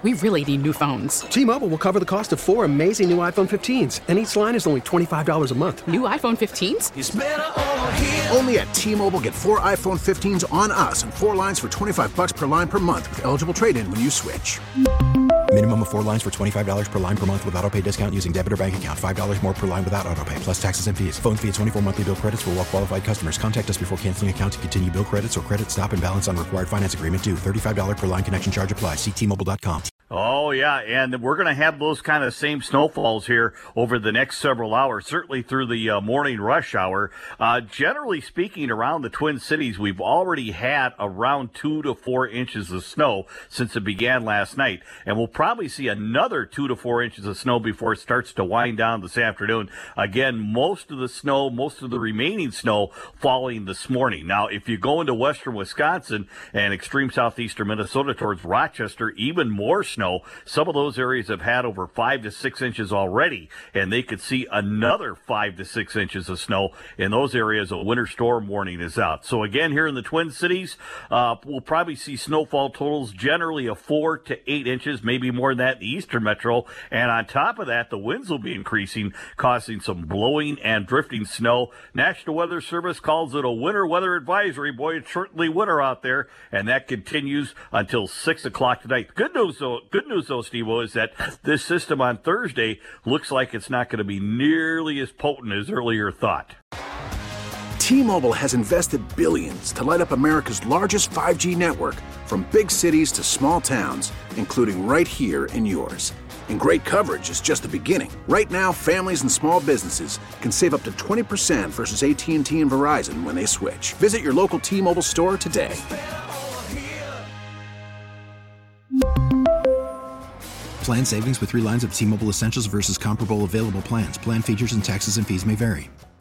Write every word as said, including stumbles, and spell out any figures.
We really need new phones. T-Mobile will cover the cost of four amazing new iPhone fifteens, and each line is only twenty-five dollars a month. New iPhone fifteens? It's better over here. Only at T-Mobile, get four iPhone fifteens on us and four lines for twenty-five bucks per line per month with eligible trade-in when you switch. Minimum of four lines for twenty-five dollars per line per month with autopay discount using debit or bank account. five dollars more per line without autopay, plus taxes and fees. Phone fee at twenty-four monthly bill credits for well-qualified customers. Contact us before canceling account to continue bill credits or credit stop and balance on required finance agreement due. thirty-five dollars per line connection charge applies. See T Mobile dot com. Oh, yeah, and we're going to have those kind of same snowfalls here over the next several hours, certainly through the uh, morning rush hour. Uh, generally speaking, around the Twin Cities, we've already had around two to four inches of snow since it began last night, and we'll probably see another two to four inches of snow before it starts to wind down this afternoon. Again, most of the snow, most of the remaining snow falling this morning. Now, if you go into western Wisconsin and extreme southeastern Minnesota towards Rochester, even more snow. Some of those areas have had over five to six inches already, and they could see another five to six inches of snow in those areas. A winter storm warning is out. So again, here in the Twin Cities, uh, we'll probably see snowfall totals generally of four to eight inches, maybe more than that in the eastern metro. And on top of that, the winds will be increasing, causing some blowing and drifting snow. National Weather Service calls it a winter weather advisory. Boy, it's certainly winter out there, and that continues until six o'clock tonight. Good news, though. Good news, though, Steve-O, is that this system on Thursday looks like it's not going to be nearly as potent as earlier thought. T-Mobile has invested billions to light up America's largest five G network, from big cities to small towns, including right here in yours. And great coverage is just the beginning. Right now, families and small businesses can save up to twenty percent versus A T and T and Verizon when they switch. Visit your local T-Mobile store today. Plan savings with three lines of T-Mobile Essentials versus comparable available plans. Plan features and taxes and fees may vary.